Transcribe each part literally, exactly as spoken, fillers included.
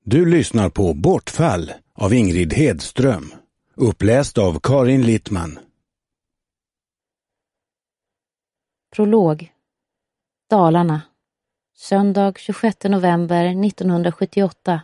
Du lyssnar på Bortfall av Ingrid Hedström. Uppläst av Karin Littman. Prolog. Dalarna. Söndag tjugosjätte november nittonhundrasjuttioåtta.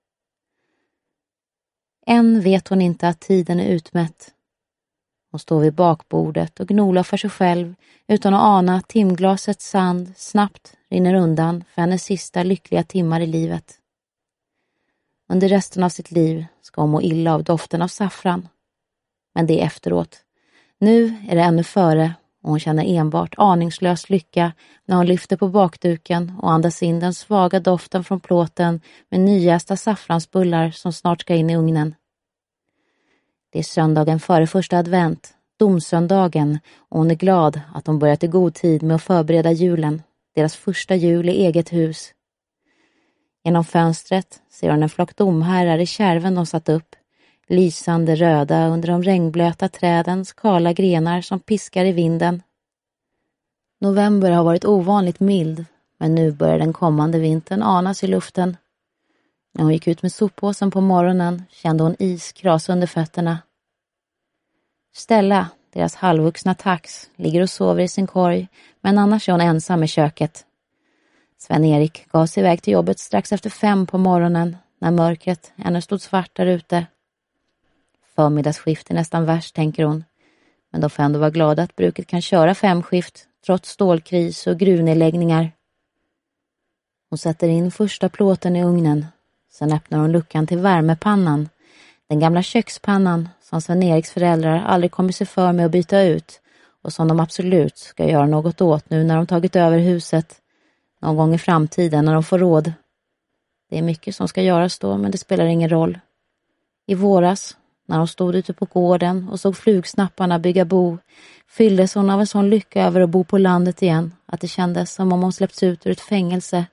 Än vet hon inte att tiden är utmätt. Hon står vid bakbordet och gnolar för sig själv utan att ana att timglasets sand snabbt rinner undan för hennes sista lyckliga timmar i livet. Under resten av sitt liv ska hon må illa av doften av saffran. Men det är efteråt. Nu är det ännu före och hon känner enbart aningslös lycka när hon lyfter på bakduken och andas in den svaga doften från plåten med nyjästa saffransbullar som snart ska in i ugnen. Det är söndagen före första advent, domsöndagen, och hon är glad att hon börjat i god tid med att förbereda julen, deras första jul i eget hus. Genom fönstret ser hon en flock domherrar i kärven de satt upp, lysande röda under de regnblöta trädens kala grenar som piskar i vinden. November har varit ovanligt mild, men nu börjar den kommande vintern anas i luften. När hon gick ut med soppåsen på morgonen kände hon is krasa under fötterna. Stella, deras halvvuxna tax, ligger och sover i sin korg, men annars är hon ensam i köket. Sven-Erik gav sig iväg till jobbet strax efter fem på morgonen när mörkret ännu stod svart där ute. Förmiddagsskift är nästan värst, tänker hon, men de får ändå vara glada att bruket kan köra femskift trots stålkris och gruvnedläggningar. Hon sätter in första plåten i ugnen. Sen öppnar hon luckan till värmepannan, den gamla kökspannan som Sven-Eriks föräldrar aldrig kommer sig för med att byta ut och som de absolut ska göra något åt nu när de tagit över huset, någon gång i framtiden när de får råd. Det är mycket som ska göras då, men det spelar ingen roll. I våras, när hon stod ute på gården och såg flugsnapparna bygga bo, fylldes hon av en sån lycka över att bo på landet igen att det kändes som om hon släppts ut ur ett fängelse.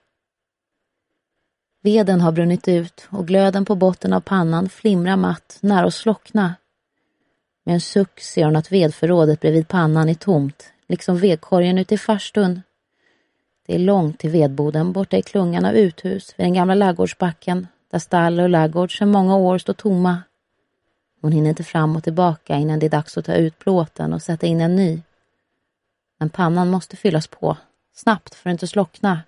Veden har brunnit ut och glöden på botten av pannan flimrar matt nära att slockna. Med en suck ser hon att vedförrådet bredvid pannan är tomt, liksom vedkorgen ute i farstun. Det är långt till vedboden borta i klungan av uthus vid den gamla laggårdsbacken där stall och laggård sedan många år står tomma. Hon hinner inte fram och tillbaka innan det är dags att ta ut plåten och sätta in en ny. Men pannan måste fyllas på, snabbt för att inte slockna.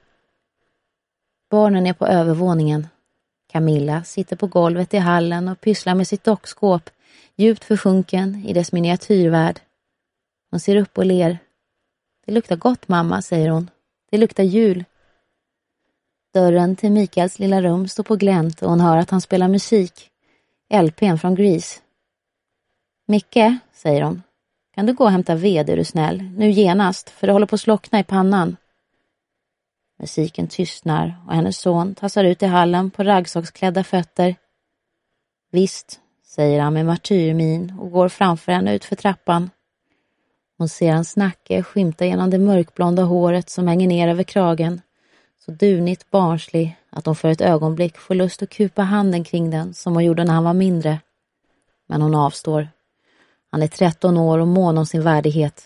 Barnen är på övervåningen. Camilla sitter på golvet i hallen och pysslar med sitt dockskåp, djupt försjunken i dess miniatyrvärld. Hon ser upp och ler. Det luktar gott, mamma, säger hon. Det luktar jul. Dörren till Mikaels lilla rum står på glänt och hon hör att han spelar musik. L P:n från Grease. Micke, säger hon. Kan du gå och hämta ved, är du snäll? Nu genast, för det håller på att slockna i pannan. Musiken tystnar och hennes son tassar ut i hallen på raggsocksklädda fötter. Visst, säger han med martyrmin och går framför henne ut för trappan. Hon ser hans nacke skymta genom det mörkblonda håret som hänger ner över kragen. Så dunigt barnslig att hon för ett ögonblick får lust att kupa handen kring den som hon gjorde när han var mindre. Men hon avstår. Han är tretton år och mån om sin värdighet.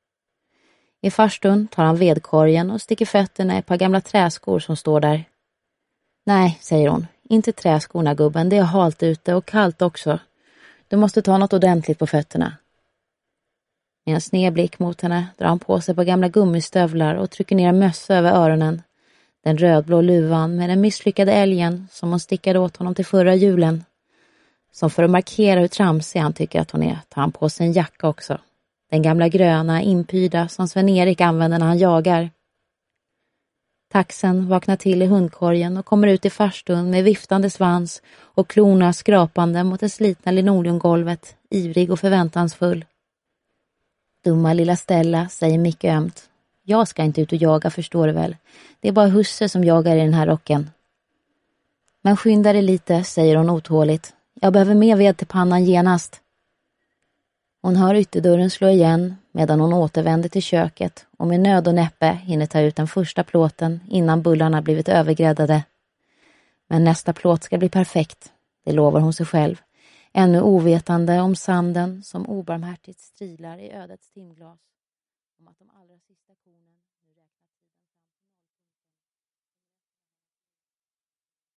I farstun tar han vedkorgen och sticker fötterna i ett par gamla träskor som står där. Nej, säger hon. Inte träskorna, gubben. Det är halt ute och kallt också. Du måste ta något ordentligt på fötterna. Med en snedblick mot henne drar han på sig på gamla gummistövlar och trycker ner en mössa över öronen. Den rödblå luvan med den misslyckade älgen som hon stickade åt honom till förra julen. Som för att markera hur tramsig han tycker att hon är tar han på sig en jacka också. Den gamla gröna inpyda som Sven-Erik använder när han jagar. Taxen vaknar till i hundkorgen och kommer ut i farstun med viftande svans och klorna skrapande mot det slitna linoleumgolvet, ivrig och förväntansfull. Dumma lilla Stella, säger Micke ömt. Jag ska inte ut och jaga, förstår du väl. Det är bara husse som jagar i den här rocken. Men skynda dig lite, säger hon otåligt. Jag behöver mer ved till pannan genast. Hon hör ytterdörren slå igen medan hon återvänder till köket och med nöd och näppe hinner ta ut den första plåten innan bullarna blivit övergräddade. Men nästa plåt ska bli perfekt, det lovar hon sig själv. Ännu ovetande om sanden som obarmhärtigt strilar i ödets timglas. Om att de allra sista kornen